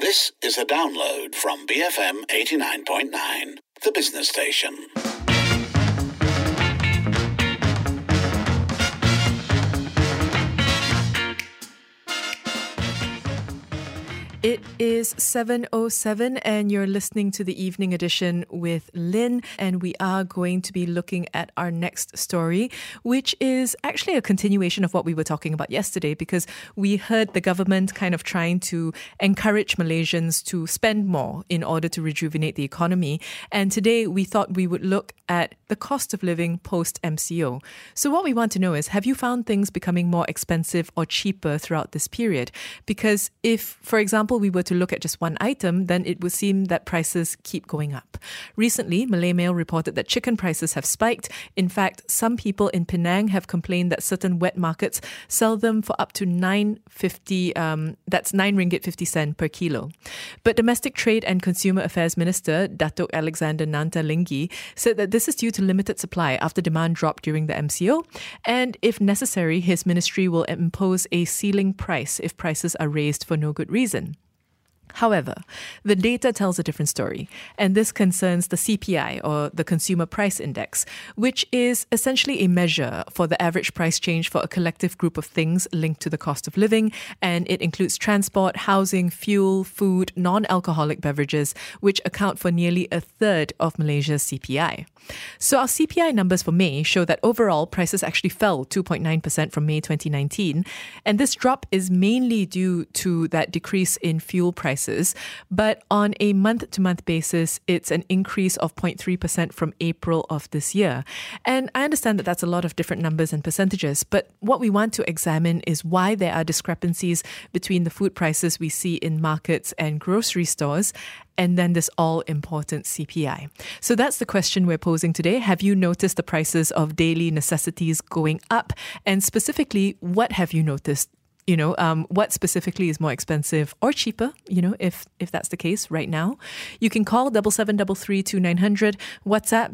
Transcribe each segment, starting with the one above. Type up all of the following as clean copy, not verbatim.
This is a download from BFM 89.9, the business station. It is 7:07 and you're listening to the evening edition with Lynn, and we are going to be looking at our next story, which is actually a continuation of what we were talking about yesterday, because we heard the government kind of trying to encourage Malaysians to spend more in order to rejuvenate the economy. And today we thought we would look at the cost of living post-MCO. So what we want to know is, have you found things becoming more expensive or cheaper throughout this period? Because if, for example, we were to look at just one item, then it would seem that prices keep going up. Recently, Malay Mail reported that chicken prices have spiked. In fact, some people in Penang have complained that certain wet markets sell them for up to 9.50, that's 9 ringgit 50 cent per kilo. But Domestic Trade and Consumer Affairs Minister Datuk Alexander Nanta Linggi said that this is due to limited supply after demand dropped during the MCO, and if necessary, his ministry will impose a ceiling price if prices are raised for no good reason. However, the data tells a different story, and this concerns the CPI, or the Consumer Price Index, which is essentially a measure for the average price change for a collective group of things linked to the cost of living, and it includes transport, housing, fuel, food, non-alcoholic beverages, which account for nearly a third of Malaysia's CPI. So our CPI numbers for May show that overall prices actually fell 2.9% from May 2019, and this drop is mainly due to that decrease in fuel prices. But on a month-to-month basis, it's an increase of 0.3% from April of this year. And I understand that that's a lot of different numbers and percentages, but what we want to examine is why there are discrepancies between the food prices we see in markets and grocery stores, and then this all-important CPI. So that's the question we're posing today. Have you noticed the prices of daily necessities going up? And specifically, what have you noticed? What specifically is more expensive or cheaper, if that's the case right now? You can call 77332900, WhatsApp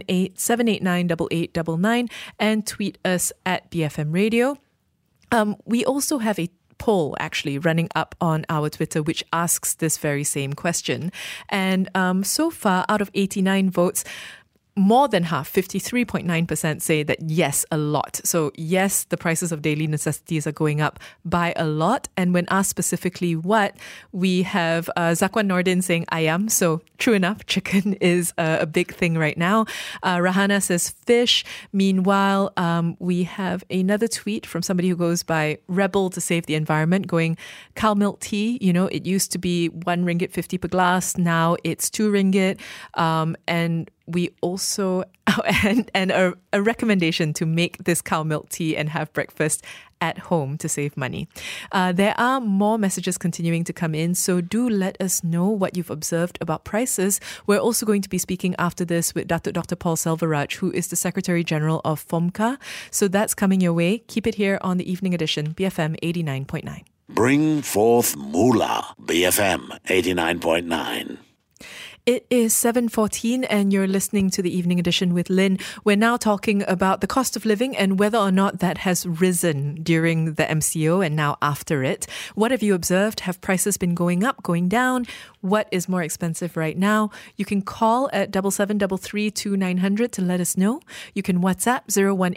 018-789-8899, and tweet us at BFM Radio. We also have a poll actually running up on our Twitter, which asks this very same question. And so far, out of 89 votes, more than half, 53.9%, say that yes, a lot. So yes, the prices of daily necessities are going up by a lot. And when asked specifically what, we have Zakwan Nordin saying ayam. So true enough, chicken is a big thing right now. Rahana says fish. Meanwhile, we have another tweet from somebody who goes by Rebel to Save the Environment going, cow milk tea, it used to be 1 ringgit 50 per glass. Now it's 2 ringgit. And we also, and a recommendation to make this cow milk tea and have breakfast at home to save money. There are more messages continuing to come in, so do let us know what you've observed about prices. We're also going to be speaking after this with Dr. Paul Selvaraj, who is the Secretary General of FOMCA. So that's coming your way. Keep it here on the Evening Edition, BFM 89.9. Bring forth moolah, BFM 89.9. It is 7:14 and you're listening to the Evening Edition with Lynn. We're now talking about the cost of living and whether or not that has risen during the MCO and now after it. What have you observed? Have prices been going up, going down? What is more expensive right now? You can call at 77332900 to let us know. You can WhatsApp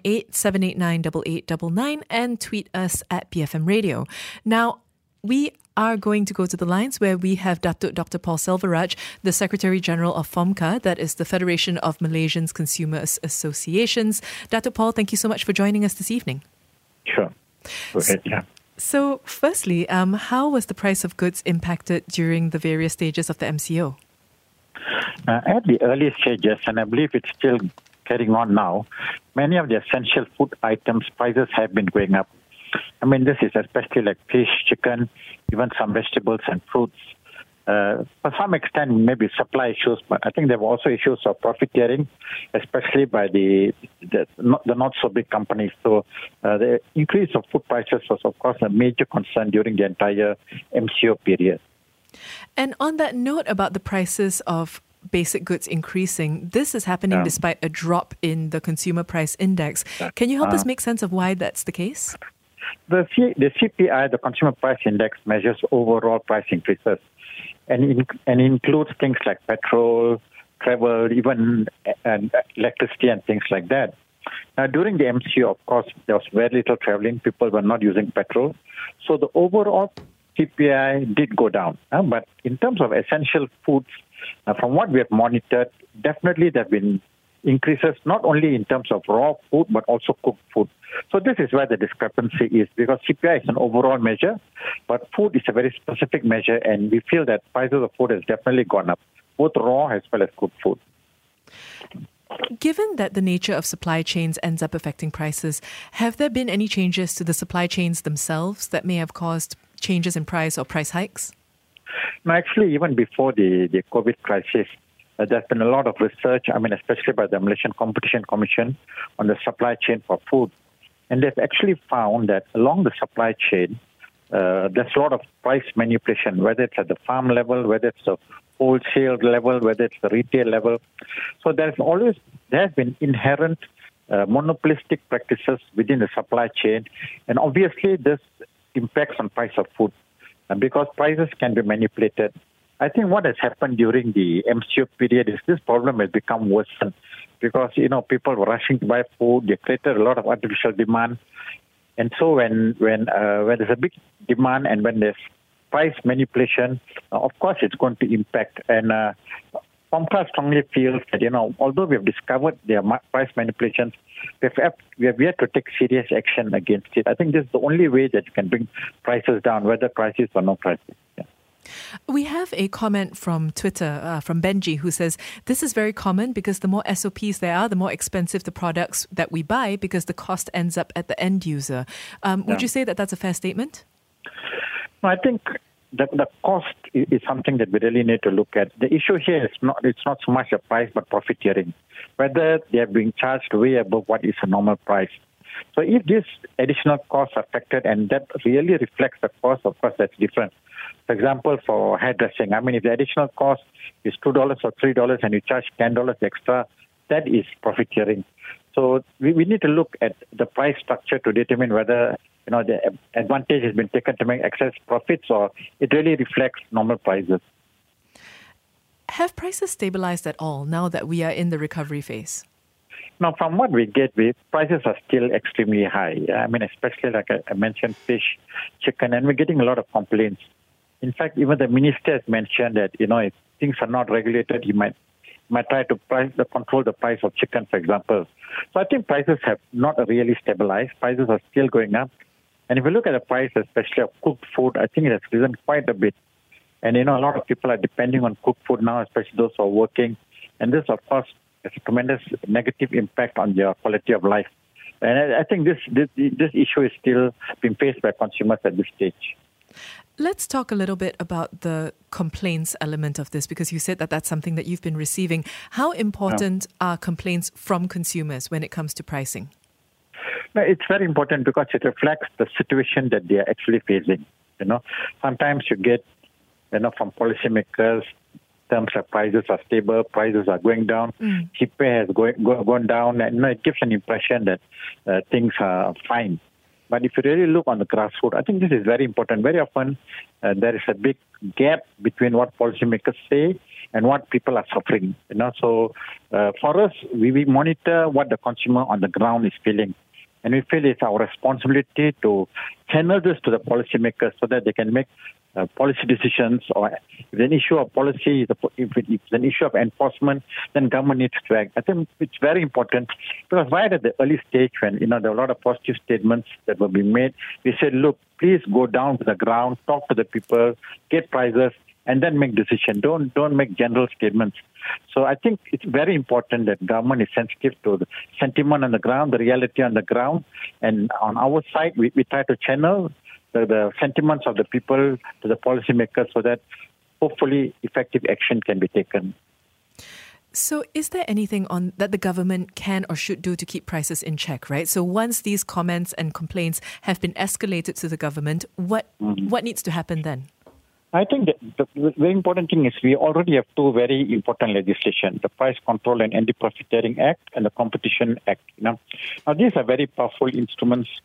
018-789-8899 and tweet us at BFM Radio. Now, we are going to go to the lines where we have Dr. Paul Selvaraj, the Secretary General of FOMCA, that is the Federation of Malaysians Consumers Associations. Dr. Paul, thank you so much for joining us this evening. Sure. Go ahead, yeah. So firstly, how was the price of goods impacted during the various stages of the MCO? At the early stages, and I believe it's still carrying on now, many of the essential food items prices have been going up. I mean, this is especially like fish, chicken, even some vegetables and fruits. For some extent, maybe supply issues, but I think there were also issues of profiteering, especially by the not so big companies. So the increase of food prices was, of course, a major concern during the entire MCO period. And on that note about the prices of basic goods increasing, this is happening despite a drop in the Consumer Price Index. Can you help us make sense of why that's the case? The CPI, the Consumer Price Index, measures overall price increases and includes things like petrol, travel, even electricity and things like that. Now, during the MCO, of course, there was very little traveling. People were not using petrol. So the overall CPI did go down. But in terms of essential foods, from what we have monitored, definitely there have been increases, not only in terms of raw food, but also cooked food. So this is where the discrepancy is, because CPI is an overall measure, but food is a very specific measure, and we feel that prices of food has definitely gone up, both raw as well as cooked food. Given that the nature of supply chains ends up affecting prices, have there been any changes to the supply chains themselves that may have caused changes in price or price hikes? No, actually, even before the COVID crisis, there's been a lot of research, especially by the Malaysian Competition Commission on the supply chain for food. And they've actually found that along the supply chain, there's a lot of price manipulation, whether it's at the farm level, whether it's the wholesale level, whether it's the retail level. So there has been inherent monopolistic practices within the supply chain. And obviously, this impacts on price of food because prices can be manipulated. I think what has happened during the MCO period is this problem has become worsened because, people were rushing to buy food. They created a lot of artificial demand. And so when there's a big demand and when there's price manipulation, of course, it's going to impact. And Comcast strongly feels that, although we have discovered their price manipulations, we have yet to take serious action against it. I think this is the only way that you can bring prices down, whether prices or no prices. Yeah. We have a comment from Twitter from Benji who says, this is very common because the more SOPs there are, the more expensive the products that we buy because the cost ends up at the end user. Would you say that that's a fair statement? No, I think the cost is something that we really need to look at. The issue here is it's not so much the price but profiteering, whether they are being charged way above what is a normal price. So if these additional costs are factored and that really reflects the cost, of course, that's different. For example, for hairdressing, if the additional cost is $2 or $3 and you charge $10 extra, that is profiteering. So we need to look at the price structure to determine whether the advantage has been taken to make excess profits or it really reflects normal prices. Have prices stabilized at all now that we are in the recovery phase? Now, from what we get, prices are still extremely high. Especially like I mentioned, fish, chicken, and we're getting a lot of complaints. In fact, even the minister has mentioned that, if things are not regulated, he might try to control the price of chicken, for example. So I think prices have not really stabilized. Prices are still going up. And if you look at the price, especially of cooked food, I think it has risen quite a bit. And, a lot of people are depending on cooked food now, especially those who are working. And this, of course, has a tremendous negative impact on their quality of life. And I think this issue is still being faced by consumers at this stage. Let's talk a little bit about the complaints element of this, because you said that that's something that you've been receiving. How important are complaints from consumers when it comes to pricing? No, it's very important because it reflects the situation that they are actually facing. Sometimes you get, from policymakers, terms like prices are stable, prices are going down, CPI has gone down, and it gives an impression that things are fine. But if you really look on the grassroots, I think this is very important. Very often, there is a big gap between what policymakers say and what people are suffering. So for us, we monitor what the consumer on the ground is feeling. And we feel it's our responsibility to channel this to the policymakers so that they can make policy decisions, or if it's an issue of policy, if it's an issue of enforcement, then government needs to act. I think it's very important because right at the early stage when there were a lot of positive statements that were being made, we said, look, please go down to the ground, talk to the people, get prices, and then make decisions. Don't make general statements. So I think it's very important that government is sensitive to the sentiment on the ground, the reality on the ground, and on our side, we try to channel the sentiments of the people to the policymakers so that hopefully effective action can be taken. So is there anything that the government can or should do to keep prices in check, right? So once these comments and complaints have been escalated to the government, what needs to happen then? I think the very important thing is we already have two very important legislation, the Price Control and Anti-Profiteering Act and the Competition Act. Now, these are very powerful instruments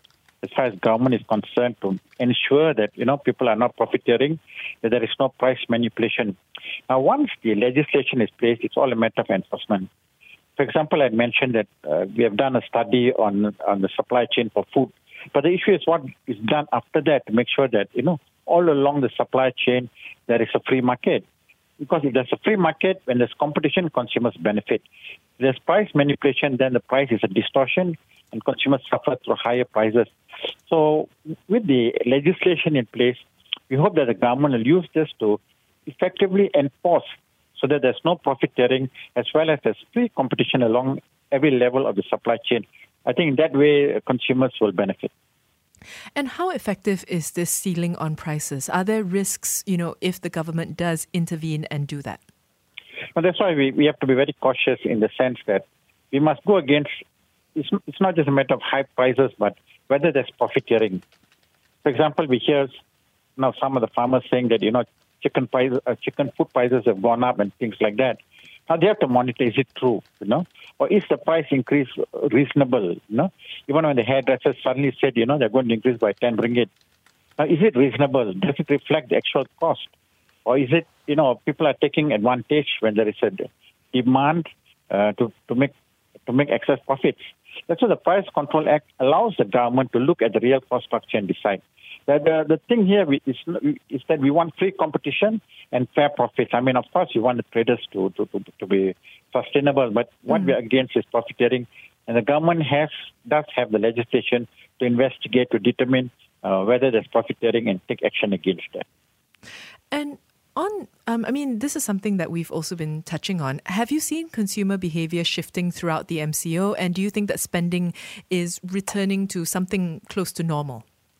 as far as government is concerned, to ensure that, people are not profiteering, that there is no price manipulation. Now, once the legislation is placed, it's all a matter of enforcement. For example, I mentioned that we have done a study on the supply chain for food. But the issue is what is done after that to make sure that, all along the supply chain, there is a free market. Because if there's a free market, when there's competition, consumers benefit. If there's price manipulation, then the price is a distortion and consumers suffer through higher prices. So with the legislation in place, we hope that the government will use this to effectively enforce so that there's no profiteering as well as there's free competition along every level of the supply chain. I think in that way, consumers will benefit. And how effective is this ceiling on prices? Are there risks, if the government does intervene and do that? Well, that's why we have to be very cautious in the sense that we must go against, it's not just a matter of high prices, but whether there's profiteering. For example, we hear now some of the farmers saying that, chicken food prices have gone up and things like that. Now they have to monitor, is it true, or is the price increase reasonable, Even when the hairdressers suddenly said, they're going to increase by 10 ringgit. Now, is it reasonable? Does it reflect the actual cost? Or is it, people are taking advantage when there is a demand to make excess profits? That's why the Price Control Act allows the government to look at the real cost structure and decide. The thing here is that we want free competition and fair profits. I mean, of course, we want the traders to be sustainable, but what we're against is profiteering. And the government does have the legislation to investigate, to determine whether there's profiteering and take action against that. And this is something that we've also been touching on. Have you seen consumer behavior shifting throughout the MCO? And do you think that spending is returning to something close to normal?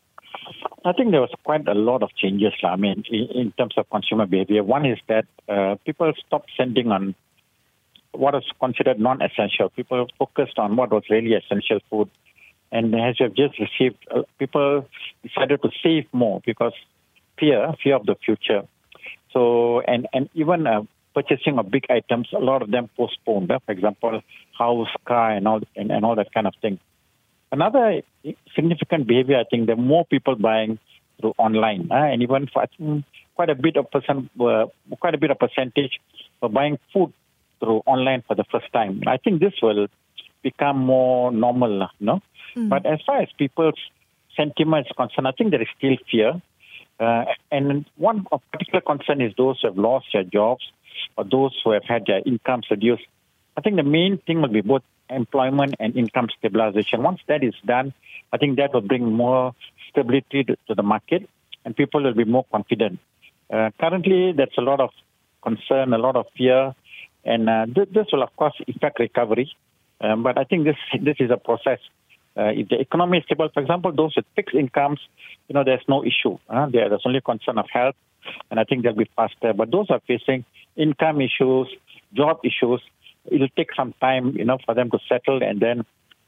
I think there was quite a lot of changes, in terms of consumer behavior. One is that people stopped spending on what was considered non-essential. People focused on what was really essential food. And as you've just received, people decided to save more because fear of the future. So, and even purchasing of big items, a lot of them postponed. For example, house, car, and all that kind of thing. Another significant behavior, I think, there are more people buying through online, and even for quite a bit of percentage for buying food through online for the first time. I think this will become more normal, But as far as people's sentiment is concerned, I think there is still fear. And one particular concern is those who have lost their jobs or those who have had their incomes reduced. I think the main thing will be both employment and income stabilization. Once that is done, I think that will bring more stability to the market and people will be more confident. Currently, there's a lot of concern, a lot of fear, and this will, of course, affect recovery. But I think this is a process. If the economy is stable, for example, those with fixed incomes, there's no issue. There's only concern of health, and I think they'll be faster. But those are facing income issues, job issues. It'll take some time, for them to settle and then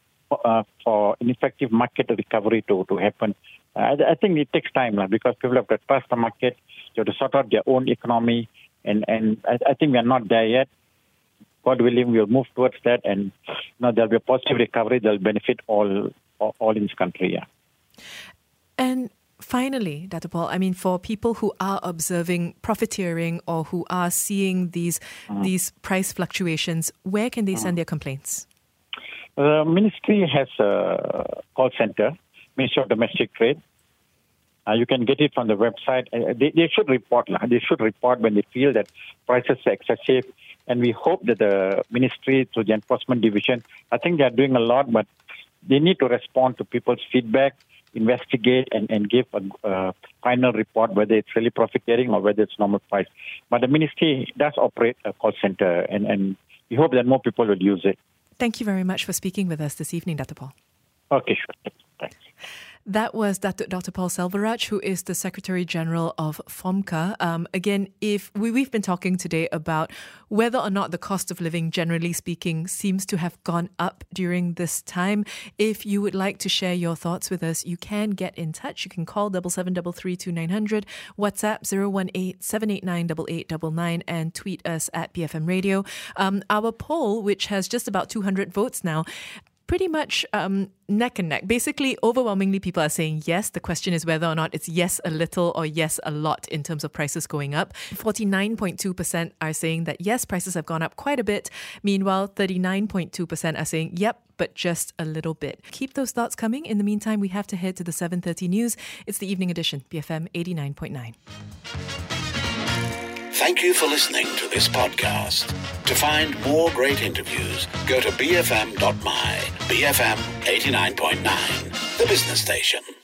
for an effective market recovery to happen. I think it takes time because people have to trust the market, they have to sort out their own economy, and I think we are not there yet. God willing, we'll move towards that, and there'll be a positive recovery that'll benefit all in this country. Yeah. And finally, Dr. Paul, for people who are observing profiteering or who are seeing these price fluctuations, where can they send their complaints? The ministry has a call center, Ministry of Domestic Trade. You can get it from the website. They should report. They should report when they feel that prices are excessive. And we hope that the ministry, through the enforcement division, I think they are doing a lot, but they need to respond to people's feedback, investigate, and give a final report, whether it's really profiteering or whether it's normal price. But the ministry does operate a call center, and we hope that more people will use it. Thank you very much for speaking with us this evening, Dr. Paul. Okay, sure. Thanks. That was Dr. Paul Selvaraj, who is the Secretary General of FOMCA. Again, we've been talking today about whether or not the cost of living, generally speaking, seems to have gone up during this time. If you would like to share your thoughts with us, you can get in touch. You can call 77332900, WhatsApp 018-789-8899, and tweet us at BFM Radio. Our poll, which has just about 200 votes now, pretty much neck and neck. Basically, overwhelmingly, people are saying yes. The question is whether or not it's yes a little or yes a lot in terms of prices going up. 49.2% are saying that yes, prices have gone up quite a bit. Meanwhile, 39.2% are saying yep, but just a little bit. Keep those thoughts coming. In the meantime, we have to head to the 7:30 news. It's the evening edition, BFM 89.9. Thank you for listening to this podcast. To find more great interviews, go to bfm.my. BFM 89.9, the business station.